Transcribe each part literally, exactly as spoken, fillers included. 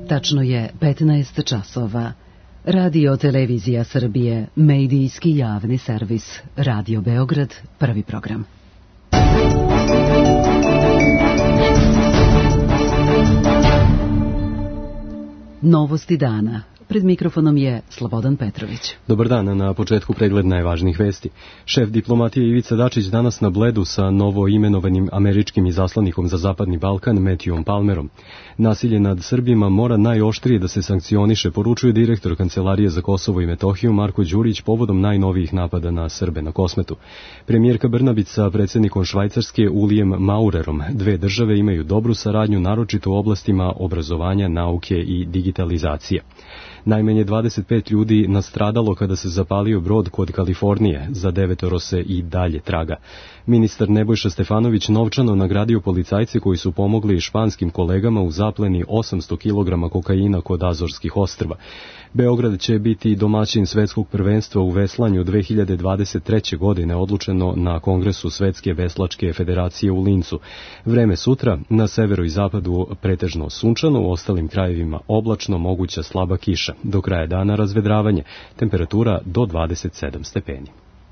Tačno je petnaest časova. Radio Televizija Srbije, medijski javni servis, Radio Beograd, prvi program. Novosti dana. Pred mikrofonom je Slobodan Petrović. Dobar dan, na početku pregled najvažnijih vesti. Šef diplomatije Ivica Dačić danas na Bledu sa novo imenovanim američkim izaslanikom za Zapadni Balkan Matthewom Palmerom. Nasilje nad Srbima mora najoštrije da se sankcioniše, poručuje direktor Kancelarije za Kosovo i Metohiju Marko Đurić povodom najnovijih napada na Srbe na Kosmetu. Premijerka Brnabić sa predsjednikom Švajcarske Ulijem Maurerom. Dve države imaju dobru saradnju, naročito u oblastima obrazovanja, nauke i digitalizacije. Najmanje dvadeset pet ljudi nastradalo kada se zapalio brod kod Kalifornije, za devetoro se i dalje traga. Ministar Nebojša Stefanović novčano nagradio policajce koji su pomogli španskim kolegama u zapleni osamsto kilograma kokaina kod Azorskih ostrva. Beograd će biti domaćin svetskog prvenstva u veslanju dve hiljade dvadeset treće. godine, odlučeno na Kongresu Svetske veslačke federacije u Lincu. Vreme sutra, na severu i zapadu pretežno sunčano, u ostalim krajevima oblačno, moguća slaba kiša. Do kraja dana razvedravanje, temperatura do dvadeset sedam stepeni.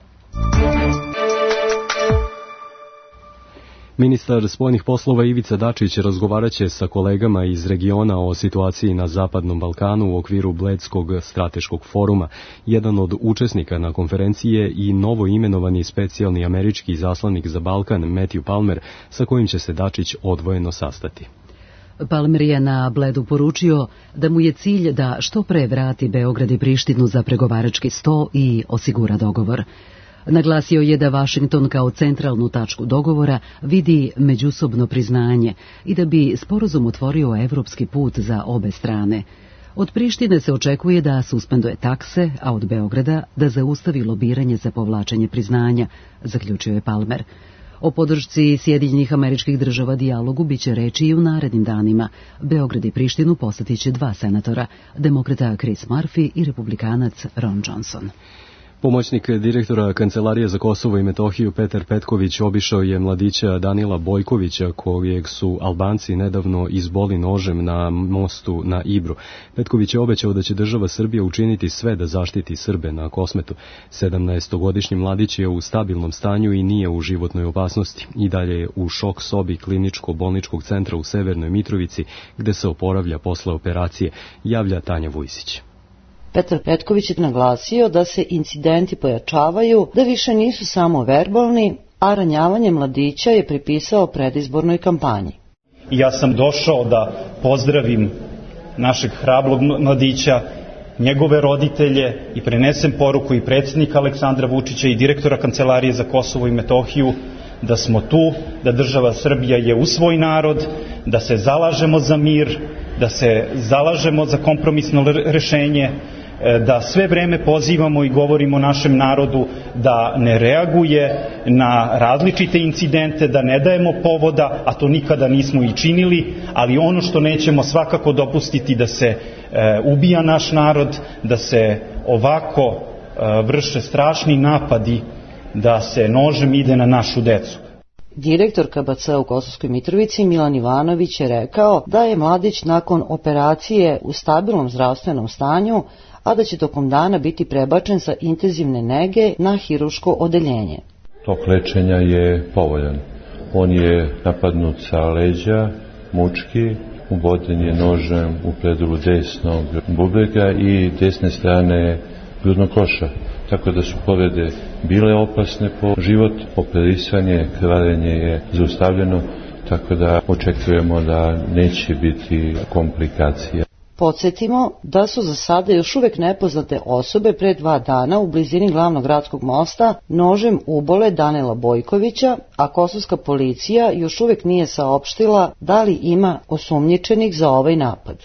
Ministar spoljnih poslova Ivica Dačić razgovaraće sa kolegama iz regiona o situaciji na Zapadnom Balkanu u okviru Bledskog strateškog foruma. Jedan od učesnika na konferenciji je i novo imenovani specijalni američki izaslanik za Balkan Matthew Palmer, sa kojim će se Dačić odvojeno sastati. Palmer je na Bledu poručio da mu je cilj da što pre vrati Beograd i Prištinu za pregovarački sto i osigura dogovor. Naglasio je da Vašington kao centralnu tačku dogovora vidi međusobno priznanje i da bi sporazum otvorio evropski put za obe strane. Od Prištine se očekuje da suspenduje takse, a od Beograda da zaustavi lobiranje za povlačenje priznanja, zaključio je Palmer. O podršci Sjedinjenih Američkih Država dijalogu biće reči i u narednim danima. Beograd i Prištinu posjetiće dva senatora, demokrata Chris Murphy i republikanac Ron Johnson. Pomoćnik direktora Kancelarije za Kosovo i Metohiju Petar Petković obišao je mladića Danila Bojkovića, kojeg su Albanci nedavno izboli nožem na mostu na Ibru. Petković je obećao da će država Srbija učiniti sve da zaštiti Srbe na Kosmetu. sedamnaestogodišnji mladić je u stabilnom stanju i nije u životnoj opasnosti. I dalje je u šok sobi kliničko-bolničkog centra u Severnoj Mitrovici, gde se oporavlja posle operacije, javlja Tanja Vujsić. Petar Petković je naglasio da se incidenti pojačavaju, da više nisu samo verbalni, a ranjavanje mladića je pripisao predizbornoj kampanji. Ja sam došao da pozdravim našeg hrabrog mladića, njegove roditelje i prenesem poruku i predsjednika Aleksandra Vučića i direktora Kancelarije za Kosovo i Metohiju da smo tu, da država Srbija je uz svoj narod, da se zalažemo za mir, da se zalažemo za kompromisno rešenje, da sve vreme pozivamo i govorimo našem narodu da ne reaguje na različite incidente, da ne dajemo povoda, a to nikada nismo i činili, ali ono što nećemo svakako dopustiti da se e, ubija naš narod, da se ovako e, vrše strašni napadi, da se nožem ide na našu decu. Direktor K B C u Kosovskoj Mitrovici Milan Ivanović je rekao da je mladić nakon operacije u stabilnom zdravstvenom stanju, a da će tokom dana biti prebačen sa intenzivne nege na hirurško odeljenje. Tok lečenja je povoljan. On je napadnut sa leđa, mučki, uboden je nožem u predelu desnog bubrega i desne strane grudnog koša. Tako da su povrede bile opasne po život, operisanje, krvarenje je zaustavljeno, tako da očekujemo da neće biti komplikacija. Podsjetimo da su za sada još uvek nepoznate osobe pre dva dana u blizini glavnog gradskog mosta nožem ubole Danila Bojkovića, a kosovska policija još uvek nije saopštila da li ima osumnjičenih za ovaj napad.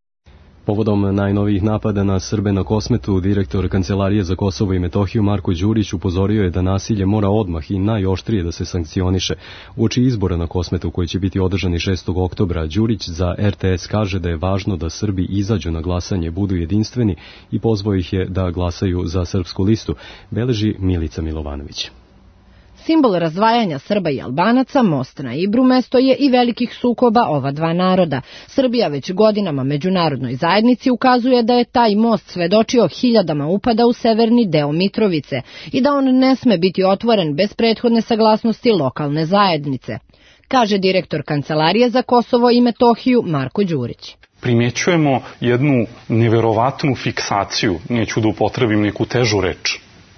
Povodom najnovijih napada na Srbe na Kosmetu, direktor Kancelarije za Kosovo i Metohiju Marko Đurić upozorio je da nasilje mora odmah i najoštrije da se sankcioniše. Uoči izbora na Kosmetu koji će biti održani šestog oktobra, Đurić za R T S kaže da je važno da Srbi izađu na glasanje, budu jedinstveni i pozvao ih je da glasaju za Srpsku listu, beleži Milica Milovanović. Simbol razdvajanja Srba i Albanaca, most na Ibru mesto je i velikih sukoba ova dva naroda. Srbija već godinama međunarodnoj zajednici ukazuje da je taj most svedočio hiljadama upada u severni deo Mitrovice i da on ne sme biti otvoren bez prethodne saglasnosti lokalne zajednice, kaže direktor Kancelarije za Kosovo i Metohiju Marko Đurić. Primjećujemo jednu neverovatnu fiksaciju, neću da upotrebim neku težu reč,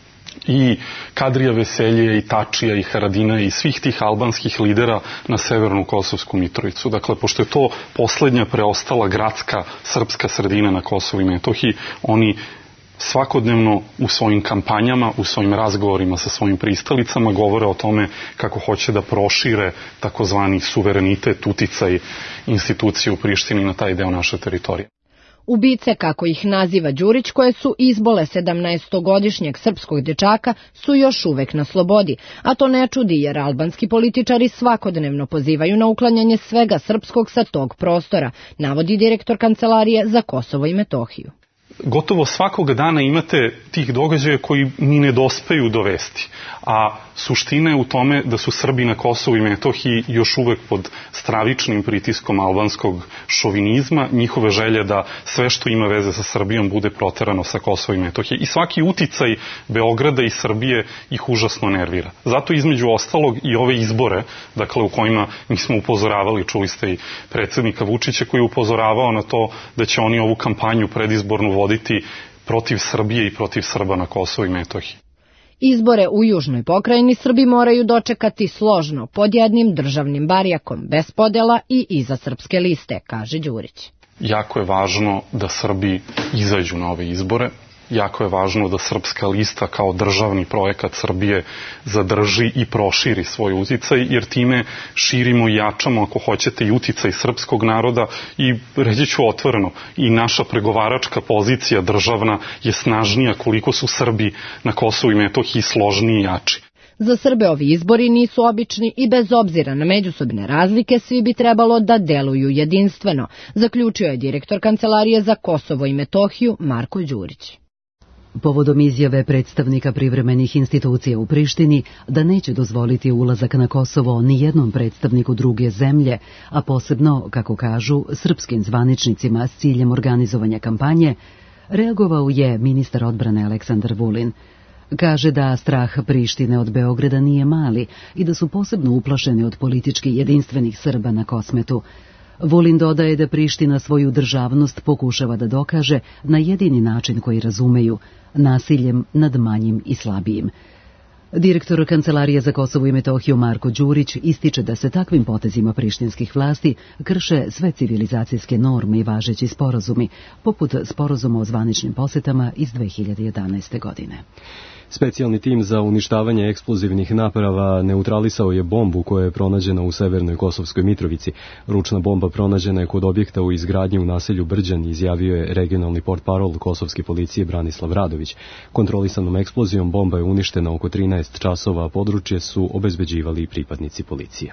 i Kadrija Veselje, i Tačija, i Haradina, i svih tih albanskih lidera na severnu Kosovsku Mitrovicu. Dakle, pošto je to poslednja preostala gradska srpska sredina na Kosovu i Metohiji, oni svakodnevno u svojim kampanjama, u svojim razgovorima sa svojim pristalicama govore o tome kako hoće da prošire takozvani suverenitet, uticaj institucije u Prištini na taj deo naše teritorije. Ubice, kako ih naziva Đurić, koje su izbole sedamnaestogodišnjeg srpskog dečaka, su još uvek na slobodi, a to ne čudi jer albanski političari svakodnevno pozivaju na uklanjanje svega srpskog sa tog prostora, navodi direktor Kancelarije za Kosovo i Metohiju. Gotovo svakoga dana imate tih događaja koji mi ne dospeju do vesti, a suština je u tome da su Srbi na Kosovu i Metohiji još uvek pod stravičnim pritiskom albanskog šovinizma, njihove želje da sve što ima veze sa Srbijom bude proterano sa Kosova i Metohije. I svaki uticaj Beograda i Srbije ih užasno nervira. Zato između ostalog i ove izbore, dakle u kojima mi smo upozoravali, čuli ste i predsednika Vučića koji je upozoravao na to da će oni ovu kampanju predizbornu voditi protiv Srbije i protiv Srba na Kosovu i Metohiji. Izbore u južnoj pokrajini Srbi moraju dočekati složno, pod jednim državnim barjakom, bez podela i iza srpske liste, kaže Đurić. Jako je važno da Srbi izađu na ove izbore. Jako je važno da srpska lista kao državni projekat Srbije zadrži i proširi svoj uticaj, jer time širimo i jačamo, ako hoćete, i uticaj srpskog naroda i, reći ću otvoreno, i naša pregovaračka pozicija državna je snažnija koliko su Srbi na Kosovu i Metohiji složniji i jači. Za Srbe ovi izbori nisu obični i bez obzira na međusobne razlike svi bi trebalo da deluju jedinstveno, zaključio je direktor Kancelarije za Kosovo i Metohiju Marko Đurić. Povodom izjave predstavnika privremenih institucija u Prištini da neće dozvoliti ulazak na Kosovo ni jednom predstavniku druge zemlje, a posebno, kako kažu, srpskim zvaničnicima s ciljem organizovanja kampanje, reagovao je ministar odbrane Aleksandar Vulin. Kaže da strah Prištine od Beograda nije mali i da su posebno uplašeni od politički jedinstvenih Srba na Kosmetu. Vulin dodaje da Priština svoju državnost pokušava da dokaže na jedini način koji razumeju, nasiljem nad manjim i slabijim. Direktor Kancelarije za Kosovo i Metohiju Marko Đurić ističe da se takvim potezima prištinskih vlasti krše sve civilizacijske norme i važeći sporazumi, poput sporazuma o zvaničnim posetama iz dve hiljade jedanaeste. godine. Specijalni tim za uništavanje eksplozivnih naprava neutralisao je bombu koja je pronađena u severnoj Kosovskoj Mitrovici. Ručna bomba pronađena je kod objekta u izgradnji u naselju Brđan, izjavio je regionalni portparol kosovske policije Branislav Radović. Kontrolisanom eksplozijom bomba je uništena oko trinaest časova, a područje su obezbeđivali i pripadnici policije.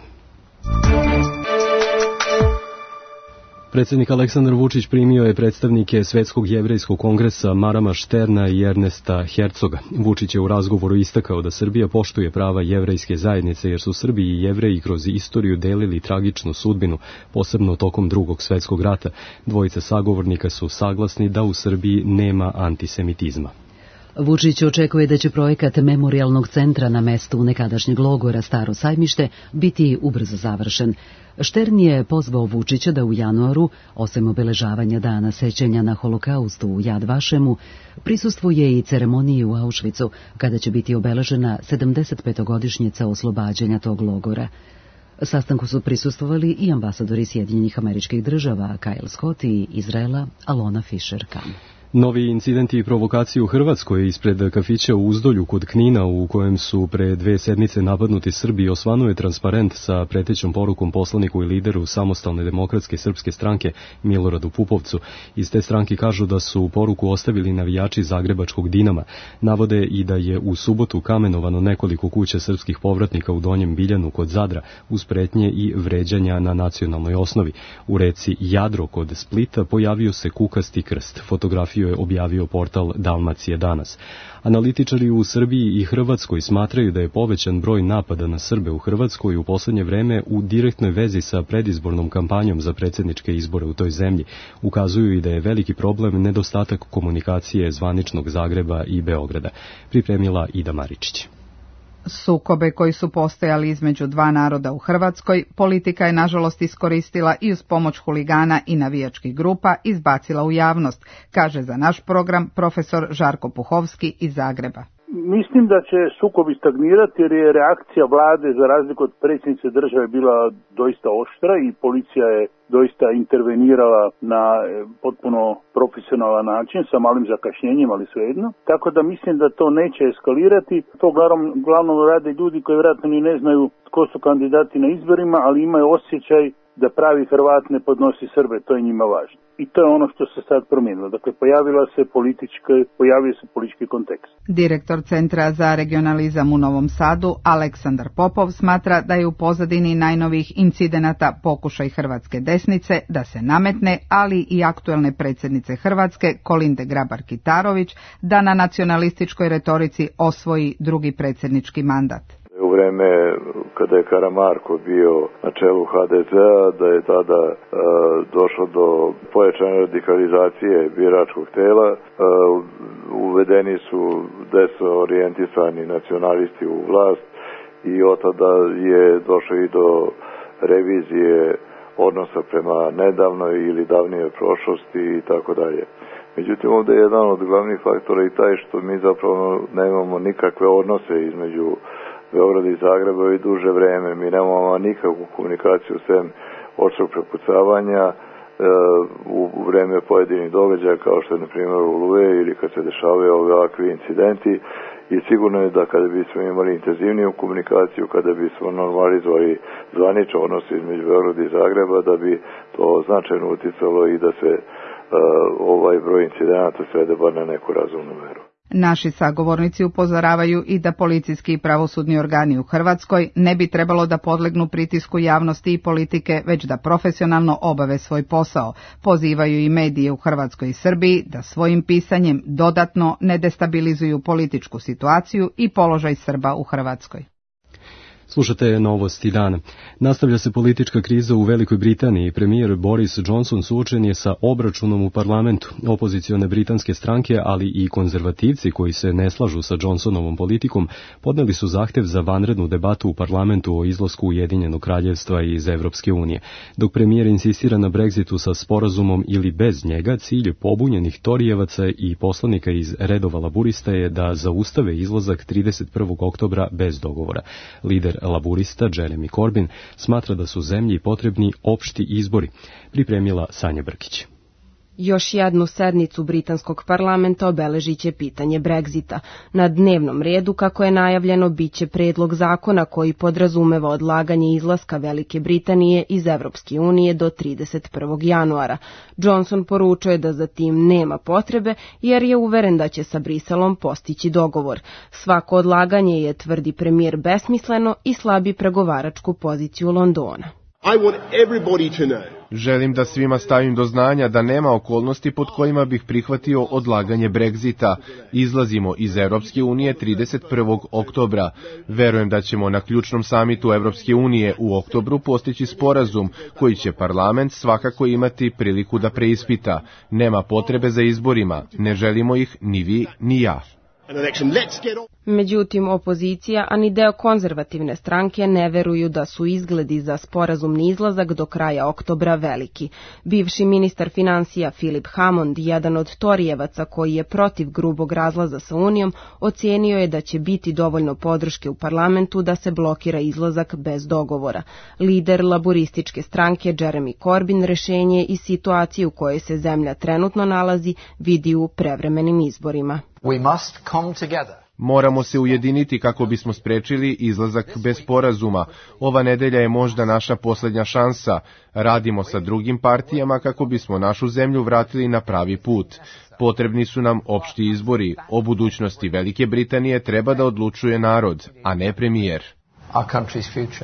Predsjednik Aleksandar Vučić primio je predstavnike Svetskog jevrejskog kongresa Marama Šterna i Ernesta Hercoga. Vučić je u razgovoru istakao da Srbija poštuje prava jevrejske zajednice jer su Srbi i Jevreji kroz istoriju delili tragičnu sudbinu, posebno tokom Drugog svjetskog rata. Dvojica sagovornika su saglasni da u Srbiji nema antisemitizma. Vučić očekuje da će projekat memorialnog centra na mestu nekadašnjeg logora Staro sajmište biti ubrzo završen. Štern je pozvao Vučića da u januaru, osim obeležavanja dana sećanja na holokaustu u Jad Vašemu, prisustvuje i ceremoniji u Auschwitzu, kada će biti obeležena sedamdesetpetogodišnjica oslobađanja tog logora. Sastanku su prisustvovali i ambasadori Sjedinjenih Američkih Država Kyle Scott i Izraela Alona Fisher-Kam. Novi incidenti i provokacije u Hrvatskoj ispred kafića u Uzdolju kod Knina, u kojem su pre dve sedmice napadnuti Srbi, osvanuje transparent sa pretećom porukom poslaniku i lideru Samostalne demokratske srpske stranke Miloradu Pupovcu. Iz te stranke kažu da su poruku ostavili navijači zagrebačkog Dinama. Navode i da je u subotu kamenovano nekoliko kuća srpskih povratnika u Donjem Biljanu kod Zadra, uz pretnje i vređanja na nacionalnoj osnovi. U reci Jadro kod Splita pojavio se kukasti krst. Fotografiju situaciju je objavio portal Dalmacije danas. Analitičari u Srbiji i Hrvatskoj smatraju da je povećan broj napada na Srbe u Hrvatskoj u poslednje vreme u direktnoj vezi sa predizbornom kampanjom za predsjedničke izbore u toj zemlji. Ukazuju i da je veliki problem nedostatak komunikacije zvaničnog Zagreba i Beograda. Pripremila Ida Maričić. Sukobe koji su postojali između dva naroda u Hrvatskoj, politika je nažalost iskoristila i uz pomoć huligana i navijačkih grupa izbacila u javnost, kaže za naš program profesor Žarko Puhovski iz Zagreba. Mislim da će sukobi stagnirati jer je reakcija vlade za razliku od predsjednice države bila doista oštra i policija je doista intervenirala na potpuno profesionalan način sa malim zakašnjenjem, ali svejedno. Tako da mislim da to neće eskalirati. To uglavnom, glavnom rade ljudi koji vjerojatno ni ne znaju tko su kandidati na izborima, ali imaju osjećaj da pravi Hrvat ne podnosi Srbe, to je njima važno. I to je ono što se sad promijenilo. Dakle, pojavila se politička, pojavio se politički kontekst. Direktor Centra za regionalizam u Novom Sadu, Aleksandar Popov, smatra da je u pozadini najnovijih incidenata pokušaj hrvatske desnice da se nametne, ali i aktuelne predsjednice Hrvatske, Kolinde Grabar-Kitarović, da na nacionalističkoj retorici osvoji drugi predsjednički mandat. U vreme kada je Karamarko bio na čelu ha de zea, da je tada e, došlo do pojačane radikalizacije biračkog tela, e, uvedeni su desno orijentisani nacionalisti u vlast i od tada je došlo i do revizije odnosa prema nedavnoj ili davnijoj prošlosti i tako dalje. Međutim, ovdje je jedan od glavnih faktora i taj što mi zapravo nemamo nikakve odnose između Beograda i Zagreba i duže vreme. Mi nemamo nikakvu komunikaciju sem očnog prepucavanja e, u, u vreme pojedinih događaja kao što je na primjer Oluje ili kad se dešavaju ovakvi incidenti i sigurno je da kada bismo imali intenzivniju komunikaciju, kada bismo normalizovali zvaničan odnos između Beograda i Zagreba, da bi to značajno uticalo i da se e, ovaj broj incidenata svede bar na neku razumnu meru. Naši sagovornici upozoravaju i da policijski i pravosudni organi u Hrvatskoj ne bi trebalo da podlegnu pritisku javnosti i politike, već da profesionalno obave svoj posao. Pozivaju i medije u Hrvatskoj i Srbiji da svojim pisanjem dodatno ne destabilizuju političku situaciju i položaj Srba u Hrvatskoj. Slušate Novosti dana. Nastavlja se politička kriza u Velikoj Britaniji. Premijer Boris Johnson suočen je sa obračunom u parlamentu. Opozicione britanske stranke, ali i konzervativci koji se ne slažu sa Johnsonovom politikom, podneli su zahtev za vanrednu debatu u parlamentu o izlasku Ujedinjenog kraljevstva iz Evropske unije. Dok premijer insistira na Brexitu sa sporazumom ili bez njega, cilj pobunjenih Torijevaca i poslanika iz redova laburista je da zaustave izlazak trideset prvog oktobra bez dogovora. Lider laburista Jeremy Corbyn smatra da su zemlji potrebni opšti izbori. Pripremila Sanja Brkić. Još jednu sednicu britanskog parlamenta obeležit će pitanje Brexita. Na dnevnom redu, kako je najavljeno, bit će predlog zakona koji podrazumeva odlaganje izlaska Velike Britanije iz Evropske unije do trideset prvog januara. Johnson poručuje da za tim nema potrebe, jer je uveren da će sa Briselom postići dogovor. Svako odlaganje je, tvrdi premijer, besmisleno i slabi pregovaračku poziciju Londona. I want everybody to know. Želim da svima stavim do znanja da nema okolnosti pod kojima bih prihvatio odlaganje Brexita. Izlazimo iz Evropske unije trideset prvog oktobra. Verujem da ćemo na ključnom samitu Evropske unije u oktobru postići sporazum koji će parlament svakako imati priliku da preispita. Nema potrebe za izborima, ne želimo ih ni vi ni ja. Međutim, opozicija, a ni deo konzervativne stranke ne veruju da su izgledi za sporazumni izlazak do kraja oktobra veliki. Bivši ministar financija Philip Hammond, jedan od Torijevaca koji je protiv grubog razlaza sa Unijom, ocijenio je da će biti dovoljno podrške u parlamentu da se blokira izlazak bez dogovora. Lider laburističke stranke Jeremy Corbyn rešenje i situaciju u kojoj se zemlja trenutno nalazi vidi u prevremenim izborima. We must come together. Moramo se ujediniti kako bismo sprečili izlazak bez sporazuma. Ova nedelja je možda naša posljednja šansa. Radimo sa drugim partijama kako bismo našu zemlju vratili na pravi put. Potrebni su nam opšti izbori. O budućnosti Velike Britanije treba da odlučuje narod, a ne premijer. Our country's future.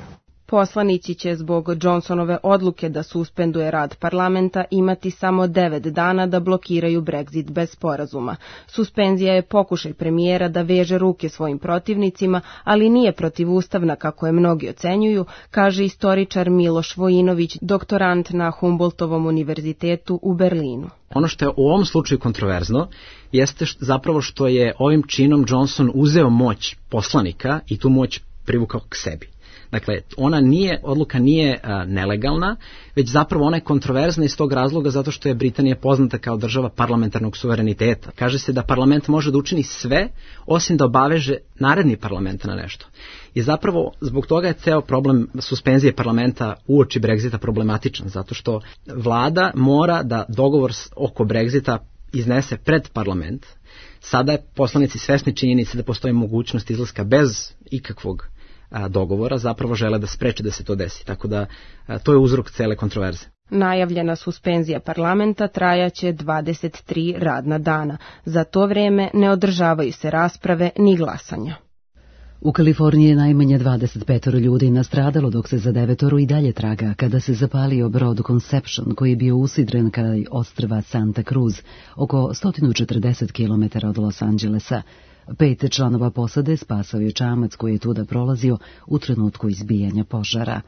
Poslanici će zbog Johnsonove odluke da suspenduje rad parlamenta imati samo devet dana da blokiraju Brexit bez sporazuma. Suspenzija je pokušaj premijera da veže ruke svojim protivnicima, ali nije protivustavna kako je mnogi ocenjuju, kaže istoričar Miloš Vojinović, doktorant na Humboldtovom univerzitetu u Berlinu. Ono što je u ovom slučaju kontroverzno jeste zapravo što je ovim činom Johnson uzeo moć poslanika i tu moć privukao k sebi. Dakle, ona nije, odluka nije a, nelegalna, već zapravo ona je kontroverzna iz tog razloga zato što je Britanija poznata kao država parlamentarnog suvereniteta. Kaže se da parlament može da učini sve, osim da obaveže naredni parlament na nešto. I zapravo zbog toga je ceo problem suspenzije parlamenta uoči Brexita problematičan, zato što vlada mora da dogovor oko Brexita iznese pred parlament. Sada je poslanici svesni činjenice da postoji mogućnost izlaska bez ikakvog dogovora, zapravo žele da spreče da se to desi. Tako da to je uzrok cele kontroverze. Najavljena suspenzija parlamenta trajaće dvadeset tri radna dana. Za to vreme ne održavaju se rasprave ni glasanja. U Kaliforniji je najmanje dvadeset pet ljudi nastradalo, dok se za devetoro i dalje traga kada se zapalio brod Conception koji je bio usidren kraj ostrva Santa Cruz, oko sto četrdeset kilometara od Los Angelesa. Pet članova posade spasao je čamac koji je tuda prolazio u trenutku izbijanja požara.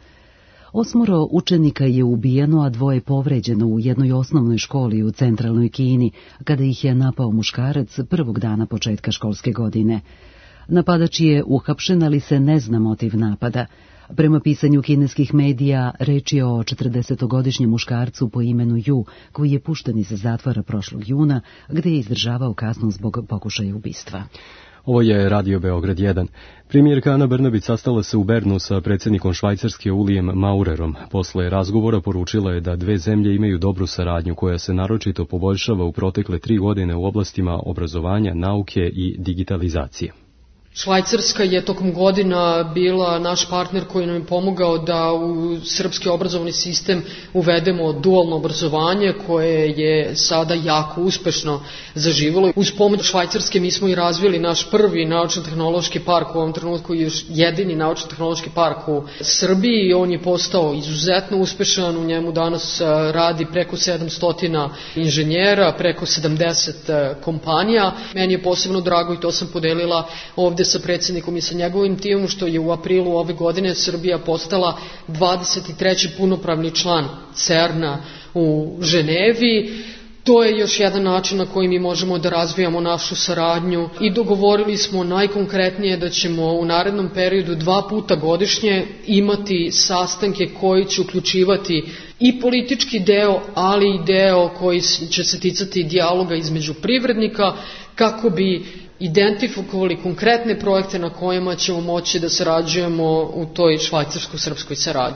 Osmoro učenika je ubijeno, a dvoje povređeno u jednoj osnovnoj školi u centralnoj Kini, kada ih je napao muškarac prvog dana početka školske godine. Napadač je uhapšen, ali se ne zna motiv napada. Prema pisanju kineskih medija, reč je o četrdesetogodišnjem muškarcu po imenu Ju, koji je pušten iz zatvora prošlog juna, gde je izdržavao kaznu zbog pokušaja ubistva. Ovo je Radio Beograd jedan. Premijerka Ana Brnabić sastala se u Bernu sa predsjednikom Švajcarske Ulijem Maurerom. Posle razgovora poručila je da dve zemlje imaju dobru saradnju koja se naročito poboljšava u protekle tri godine u oblastima obrazovanja, nauke i digitalizacije. Švajcarska je tokom godina bila naš partner koji nam je pomogao da u srpski obrazovni sistem uvedemo dualno obrazovanje koje je sada jako uspešno zaživjelo. Uz pomoć Švajcarske mi smo i razvili naš prvi naučno-tehnološki park, u ovom trenutku još jedini naučno-tehnološki park u Srbiji i on je postao izuzetno uspešan. U njemu danas radi preko sedamsto inženjera, preko sedamdeset kompanija. Meni je posebno drago i to sam podelila ovde sa predsjednikom i sa njegovim timom, što je u aprilu ove godine Srbija postala dvadeset treći punopravni član CERN-a u Ženevi. To je još jedan način na koji mi možemo da razvijamo našu saradnju i dogovorili smo najkonkretnije da ćemo u narednom periodu dva puta godišnje imati sastanke koji će uključivati i politički deo, ali i deo koji će se ticati dijaloga između privrednika kako bi identifikovali konkretne projekte na kojima ćemo moći da sarađujemo u toj švajcarsko-srpskoj saradnji.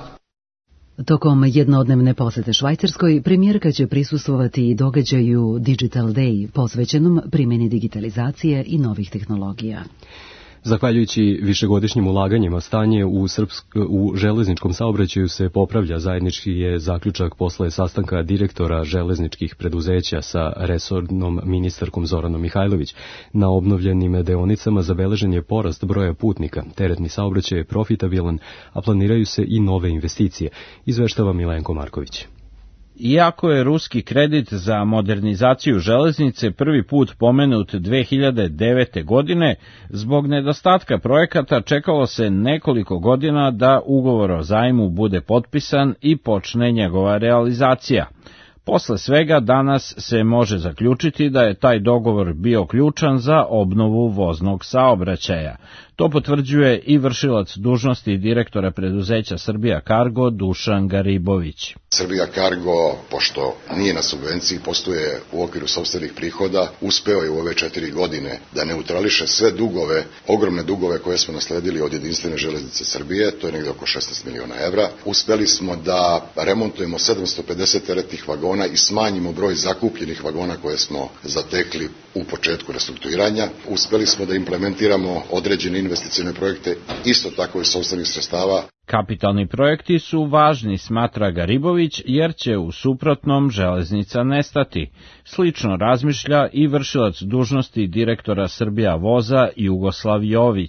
Tokom jednodnevne posete Švajcarskoj, premijerka će prisustvovati i događaju Digital Day, posvećenom primjeni digitalizacije i novih tehnologija. Zahvaljujući višegodišnjim ulaganjima, stanje u, srpsk, u železničkom saobraćaju se popravlja. Zajednički je zaključak posle sastanka direktora železničkih preduzeća sa resornom ministarkom Zoranom Mihajlović. Na obnovljenim deonicama zabeležen je porast broja putnika. Teretni saobraćaj je profitabilan, a planiraju se i nove investicije, izveštava Milenko Marković. Iako je ruski kredit za modernizaciju železnice prvi put pomenut dve hiljade devete. godine, zbog nedostatka projekata čekalo se nekoliko godina da ugovor o zajmu bude potpisan i počne njegova realizacija. Posle svega danas se može zaključiti da je taj dogovor bio ključan za obnovu voznog saobraćaja. To potvrđuje i vršilac dužnosti direktora preduzeća Srbija Cargo Dušan Garibović. Srbija Cargo, pošto nije na subvenciji, postoje u okviru sopstvenih prihoda, uspeo je u ove četiri godine da neutrališe sve dugove, ogromne dugove koje smo nasledili od Jedinstvene železnice Srbije, to je negde oko šesnaest miliona evra. Uspeli smo da remontujemo sedamsto pedeset teretnih vagona i smanjimo broj zakupljenih vagona koje smo zatekli u početku restrukturiranja. Uspeli smo da implementiramo određene investicione projekte, isto tako iz sopstvenih sredstava. Kapitalni projekti su važni, smatra Garibović, jer će u suprotnom železnica nestati. Slično razmišlja i vršilac dužnosti direktora Srbija voza Jugoslav Jović.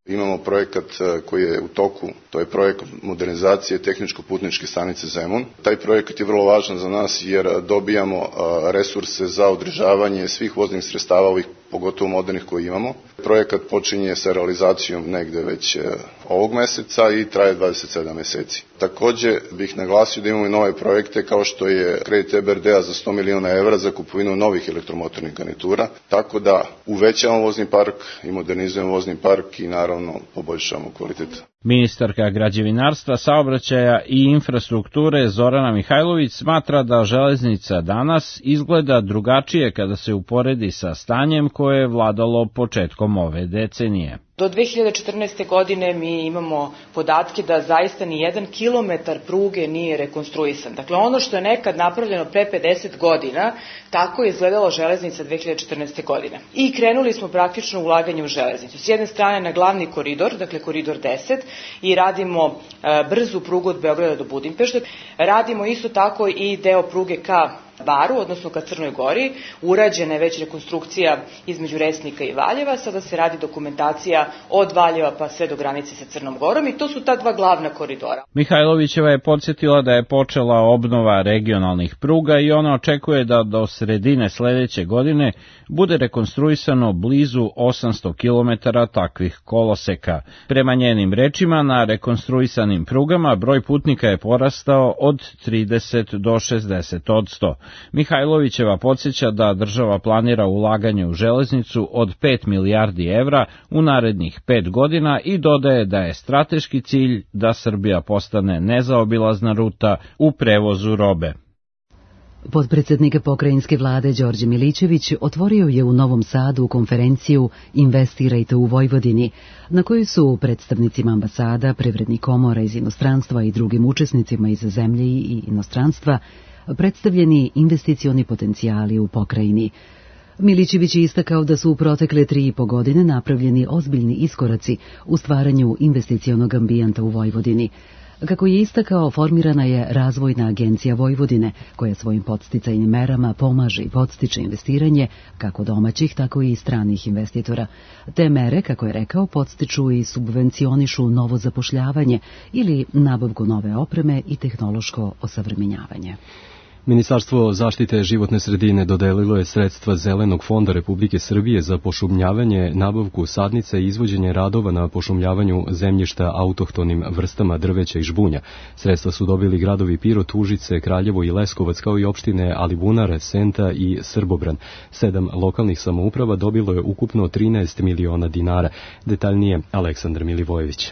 Imamo projekat koji je u toku, to je projekat modernizacije tehničko-putničke stanice Zemun. Taj projekat je vrlo važan za nas jer dobijamo resurse za održavanje svih voznih sredstava, ovih pogotovo modernih koji imamo. Projekat počinje sa realizacijom negde već ovog meseca i traje dvadeset sedam meseci. Takođe bih naglasio da imamo i nove projekte kao što je kredit E B R D-a za sto miliona evra za kupovinu novih elektromotornih garnitura, tako da uvećamo vozni park i modernizujemo vozni park i naravno poboljšamo kvalitet. Ministarka građevinarstva, saobraćaja i infrastrukture Zorana Mihajlović smatra da železnica danas izgleda drugačije kada se uporedi sa stanjem koje je vladalo početkom ove decenije. Do dve hiljade četrnaeste. godine mi imamo podatke da zaista ni jedan kilometar pruge nije rekonstruisan. Dakle, ono što je nekad napravljeno pre pedeset godina, tako je izgledalo železnica dve hiljade četrnaeste. godine. I krenuli smo praktično ulaganje u železnicu. S jedne strane na glavni koridor, dakle koridor deset, i radimo e, brzu prugu od Beograda do Budimpešte. Radimo isto tako i deo pruge ka Baru, odnosno ka Crnoj Gori. Urađena je već rekonstrukcija između Resnika i Valjeva, sada se radi dokumentacija od Valjeva pa sve do granice sa Crnom Gorom i to su ta dva glavna koridora. Mihajlovićeva je podsjetila da je počela obnova regionalnih pruga i ona očekuje da do sredine sledeće godine bude rekonstruisano blizu osamsto kilometara takvih koloseka. Prema njenim rečima, na rekonstruisanim prugama broj putnika je porastao od trideset do šezdeset odsto. Mihajlovićeva podsjeća da država planira ulaganje u železnicu od pet milijardi evra u narednih pet godina i dodaje da je strateški cilj da Srbija postane nezaobilazna ruta u prevozu robe. Potpredsednik pokrajinske vlade Đorđe Milićević otvorio je u Novom Sadu konferenciju Investirajte u Vojvodini, na kojoj su predstavnicima ambasada, privrednih komora iz inostranstva i drugim učesnicima iz zemlje i inostranstva predstavljeni investicioni potencijali u pokrajini. Milićević je istakao da su u protekle tri i po godine napravljeni ozbiljni iskoraci u stvaranju investicionog ambijenta u Vojvodini. Kako je istakao, formirana je Razvojna agencija Vojvodine, koja svojim podsticajnim merama pomaže i podstiče investiranje kako domaćih, tako i stranih investitora. Te mere, kako je rekao, podstiču i subvencionišu novo zapošljavanje ili nabavku nove opreme i tehnološko osavremenjavanje. Ministarstvo zaštite životne sredine dodelilo je sredstva Zelenog fonda Republike Srbije za pošumljavanje, nabavku sadnica i izvođenje radova na pošumljavanju zemljišta autohtonim vrstama drveća i žbunja. Sredstva su dobili gradovi Pirot, Užice, Kraljevo i Leskovac, kao i opštine Alibunar, Senta i Srbobran. Sedam lokalnih samouprava dobilo je ukupno trinaest miliona dinara. Detaljnije Aleksandar Milivojević.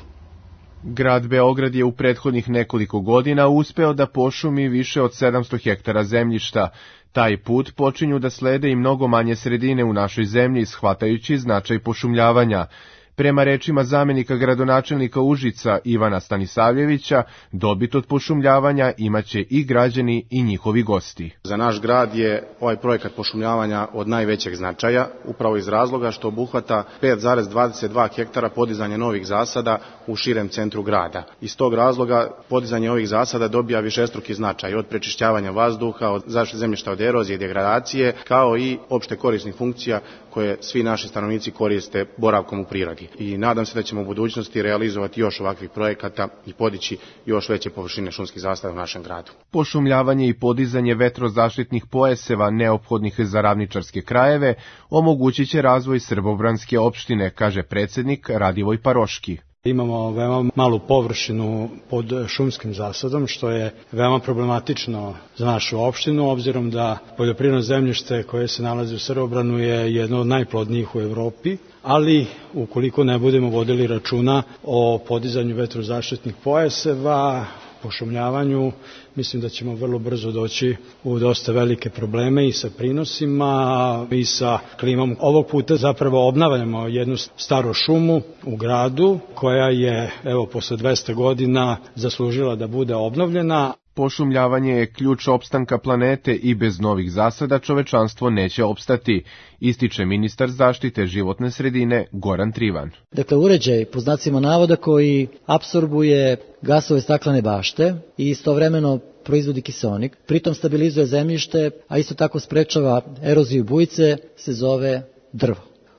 Grad Beograd je u prethodnih nekoliko godina uspeo da pošumi više od sedamsto hektara zemljišta. Taj put počinju da slede i mnogo manje sredine u našoj zemlji, shvatajući značaj pošumljavanja. Prema rečima zamenika gradonačelnika Užica Ivana Stanisavljevića, dobit od pošumljavanja imaće i građani i njihovi gosti. Za naš grad je ovaj projekat pošumljavanja od najvećeg značaja, upravo iz razloga što obuhvata pet zarez dvadeset dva hektara podizanja novih zasada u širem centru grada. Iz tog razloga podizanje ovih zasada dobija višestruki značaj, od prečišćavanja vazduha, od zaštite zemljišta od erozije i degradacije, kao i opšte korisnih funkcija koje svi naši stanovnici koriste boravkom u prirodi. I nadam se da ćemo u budućnosti realizovati još ovakvih projekata i podići još veće površine šumskih zasada u našem gradu. Pošumljavanje i podizanje vetrozaštitnih pojaseva neophodnih za ravničarske krajeve omogućit će razvoj Srbobranske opštine, kaže predsednik Radivoj Paroški. Imamo veoma malu površinu pod šumskim zasadom, što je veoma problematično za našu opštinu, obzirom da poljoprivredno zemljište koje se nalazi u Srbobranu je jedno od najplodnijih u Evropi, ali ukoliko ne budemo vodili računa o podizanju vetrozaštitnih pojaseva, pošumljavanju, mislim da ćemo vrlo brzo doći u dosta velike probleme i sa prinosima i sa klimom. Ovog puta zapravo obnavljamo jednu staru šumu u gradu koja je, evo, posle dvesta godina zaslužila da bude obnovljena. Pošumljavanje je ključ opstanka planete i bez novih zasada čovečanstvo neće opstati, ističe ministar zaštite životne sredine Goran Trivan. Dakle, uređaj po znacima navoda koji apsorbuje gasove staklene bašte i istovremeno proizvodi kiseonik, pritom stabilizuje zemljište, a isto tako sprečava eroziju bujice, se zove drvo.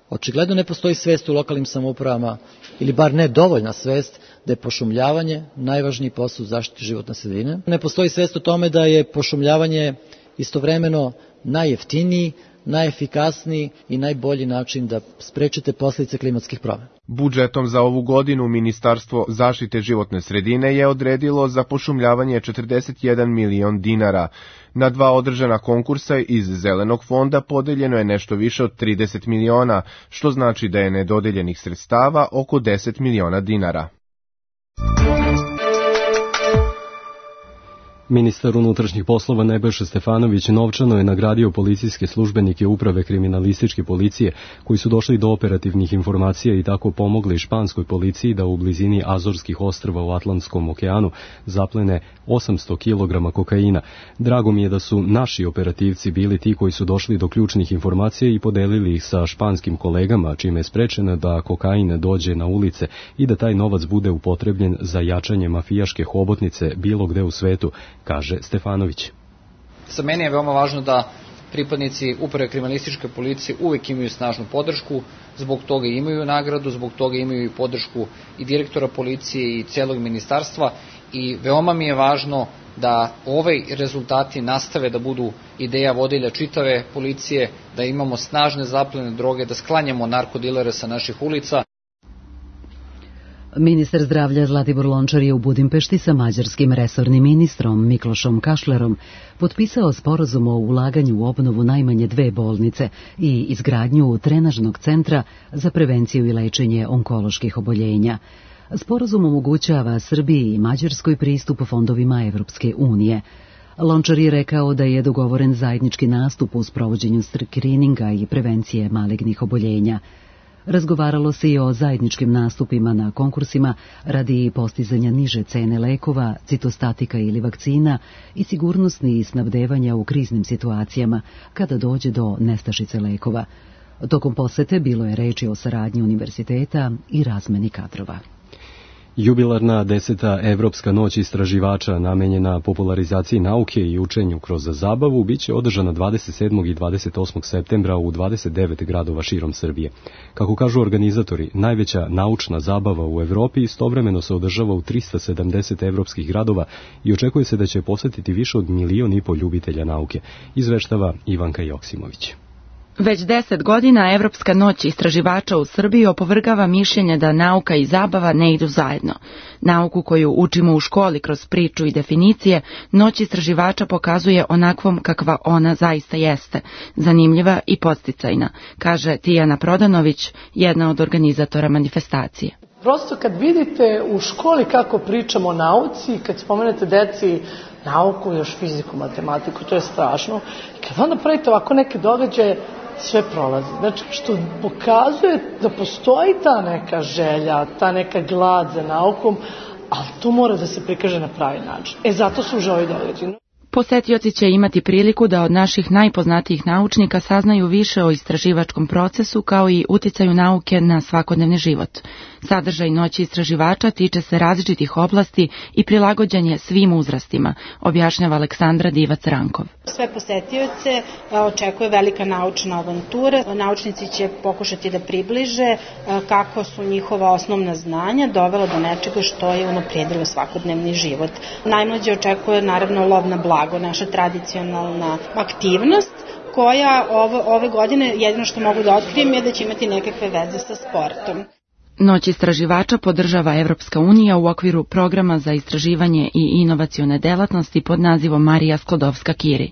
Očigledno ne postoji svest u lokalnim samoupravama, ili bar ne dovoljna svest, da je pošumljavanje najvažniji posao u zaštiti životne sredine. Ne postoji svest o tome da je pošumljavanje istovremeno najjeftiniji, najefikasniji i najbolji način da sprečite posljedice klimatskih promjena. Budžetom za ovu godinu Ministarstvo zaštite životne sredine je odredilo za pošumljavanje četrdeset jedan milion dinara. Na dva održana konkursa iz Zelenog fonda podeljeno je nešto više od trideset miliona, što znači da je nedodeljenih sredstava oko deset miliona dinara. Ministar unutrašnjih poslova Nebojša Stefanović novčano je nagradio policijske službenike uprave kriminalističke policije koji su došli do operativnih informacija i tako pomogli španskoj policiji da u blizini Azorskih ostrva u Atlantskom okeanu zaplene osamsto kilograma kokaina. Drago mi je da su naši operativci bili ti koji su došli do ključnih informacija i podelili ih sa španskim kolegama, čime je sprečeno da kokain dođe na ulice i da taj novac bude upotrebljen za jačanje mafijaške hobotnice bilo gde u svetu, kaže Stefanović. Za mene je veoma važno da pripadnici uprave kriminalističke policije uvek imaju snažnu podršku, zbog toga imaju nagradu, zbog toga imaju i podršku i direktora policije i celog ministarstva i veoma mi je važno da ovaj rezultati nastave da budu ideja vodilja čitave policije, da imamo snažne zaplene droge, da sklanjamo narkodilere sa naših ulica. Ministar zdravlja Zlatibor Lončar je u Budimpešti sa mađarskim resornim ministrom Miklošom Kašlerom potpisao sporazum o ulaganju u obnovu najmanje dve bolnice i izgradnju trenažnog centra za prevenciju i lečenje onkoloških oboljenja. Sporazum omogućava Srbiji i Mađarskoj pristup fondovima Evropske unije. Lončar je rekao da je dogovoren zajednički nastup u sprovođenju skrininga i prevencije malignih oboljenja. Razgovaralo se i o zajedničkim nastupima na konkursima radi postizanja niže cene lekova, citostatika ili vakcina i sigurnosni snabdevanja u kriznim situacijama kada dođe do nestašice lekova. Tokom posete bilo je reči o saradnji univerziteta i razmeni kadrova. Jubilarna deseta Evropska noć istraživača namenjena popularizaciji nauke i učenju kroz zabavu biće održana dvadeset sedmog i dvadeset osmog septembra u dvadeset devet gradova širom Srbije. Kako kažu organizatori, najveća naučna zabava u Evropi istovremeno se održava u trista sedamdeset evropskih gradova i očekuje se da će posetiti više od milion i pol ljubitelja nauke, izveštava Ivanka Joksimović. Već deset godina Evropska noć istraživača u Srbiji opovrgava mišljenje da nauka i zabava ne idu zajedno. Nauku koju učimo u školi kroz priču i definicije, noć istraživača pokazuje onakvom kakva ona zaista jeste, zanimljiva i podsticajna, kaže Tijana Prodanović, jedna od organizatora manifestacije. Prosto kad vidite u školi kako pričamo o nauci, kad spomenete deci nauku, još fiziku, matematiku, to je strašno. I kad onda pravite ovako neke događaje, sve prolazi. Znači, što pokazuje da postoji ta neka želja, ta neka glad za naukom, ali to mora da se prikaže na pravi način. E, zato su už ovi događaji. Posetioci će imati priliku da od naših najpoznatijih naučnika saznaju više o istraživačkom procesu kao i uticaju nauke na svakodnevni život. Sadržaj noći istraživača tiče se različitih oblasti i prilagođen je svim uzrastima, objašnjava Aleksandra Divac-Rankov. Sve posetioce očekuje velika naučna avantura. Naučnici će pokušati da približe kako su njihova osnovna znanja dovela do nečega što je unaprijedilo svakodnevni život. Najmlađe očekuje naravno lov na blago, naša tradicionalna aktivnost, koja ove, ove godine jedino što mogu da otkrijem je da će imati nekakve veze sa sportom. Noć istraživača podržava Evropska unija u okviru programa za istraživanje i inovacione delatnosti pod nazivom Marija Sklodovska-Kiri.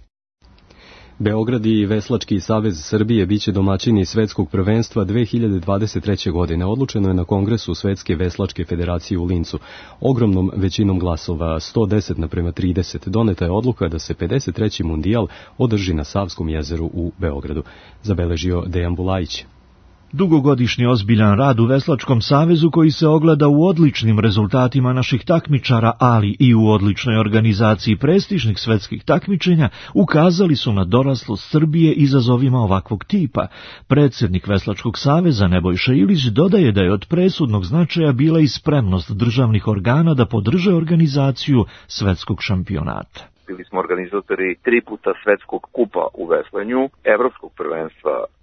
Beograd i Veslački savez Srbije biće domaćini svetskog prvenstva dve hiljade dvadeset treće. godine. Odlučeno je na kongresu Svetske veslačke federacije u Lincu. Ogromnom većinom glasova, sto deset naprema trideset, doneta je odluka da se pedeset treći mundijal održi na Savskom jezeru u Beogradu, zabeležio Dejan Bulajić. Dugogodišnji ozbiljan rad u Veslačkom savezu koji se ogleda u odličnim rezultatima naših takmičara, ali i u odličnoj organizaciji prestižnih svetskih takmičenja, ukazali su na doraslost Srbije izazovima ovakvog tipa. Predsjednik Veslačkog saveza Nebojša Ilić dodaje da je od presudnog značaja bila i spremnost državnih organa da podrže organizaciju svetskog šampionata. Bili smo organizatori tri puta svetskog kupa u veslanju, evropskog prvenstva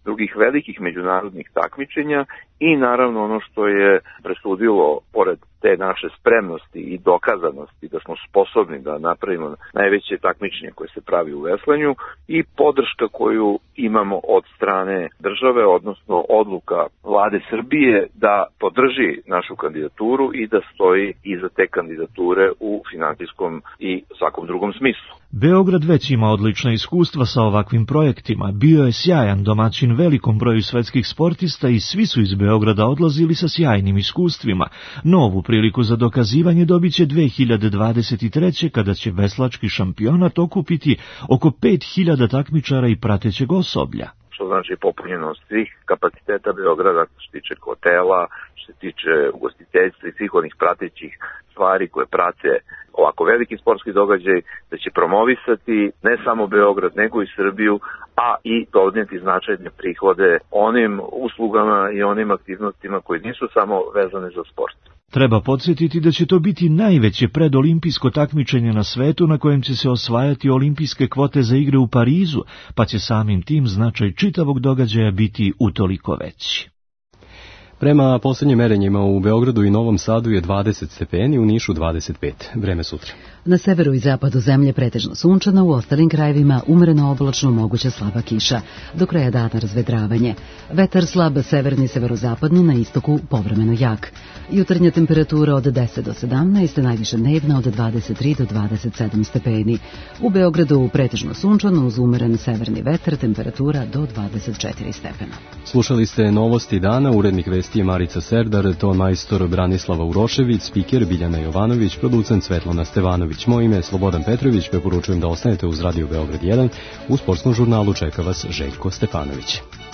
drugih velikih međunarodnih takmičenja i naravno ono što je presudilo, pored te naše spremnosti i dokazanosti da smo sposobni da napravimo najveće takmičenje koje se pravi u veslanju i podrška koju imamo od strane države, odnosno odluka vlade Srbije da podrži našu kandidaturu i da stoji iza te kandidature u finansijskom i svakom drugom smislu. Beograd već ima odlična iskustva sa ovakvim projektima. Bio je sjajan domaćin velikom broju svetskih sportista i svi su iz Beograda odlazili sa sjajnim iskustvima. Novu priliku za dokazivanje dobit će dve hiljade dvadeset treće. kada će veslački šampionat okupiti oko pet hiljada takmičara i pratećeg osoblja. Što znači popunjenost svih kapaciteta Beograda, što se tiče hotela, što se tiče ugostiteljstva i svih onih pratećih stvari koje prate ovako veliki sportski događaj, da će promovisati ne samo Beograd, nego i Srbiju, a i donijeti značajne prihode onim uslugama i onim aktivnostima koji nisu samo vezane za sport. Treba podsjetiti da će to biti najveće predolimpijsko takmičenje na svetu na kojem će se osvajati olimpijske kvote za igre u Parizu, pa će samim tim značaj čitavog događaja biti utoliko veći. Prema posljednjim merenjima u Beogradu i Novom Sadu je dvadeset stepeni, u Nišu dvadeset pet. Vreme sutra. Na severu i zapadu zemlje pretežno sunčano, u ostalim krajevima umreno oblačno, moguća slaba kiša. Do kraja dana razvedravanje. Vetar slab severni severozapadni, na istoku povremeno jak. Jutarnja temperatura od deset do sedamnaest, najviše dnevna od dvadeset tri do dvadeset sedam stepeni. U Beogradu pretežno sunčano uz umeren severni vetar, temperatura do dvadeset četiri stepena. Slušali ste novosti dana, urednik vesti je Marica Serdar, ton majstor Branislava Urošević, spiker Biljana Jovanović, producent Svetlana Stevanović. Moje ime je Slobodan Petrović, preporučujem da ostanete uz Radio Beograd jedan. U sportskom žurnalu čeka vas Željko Stefanović.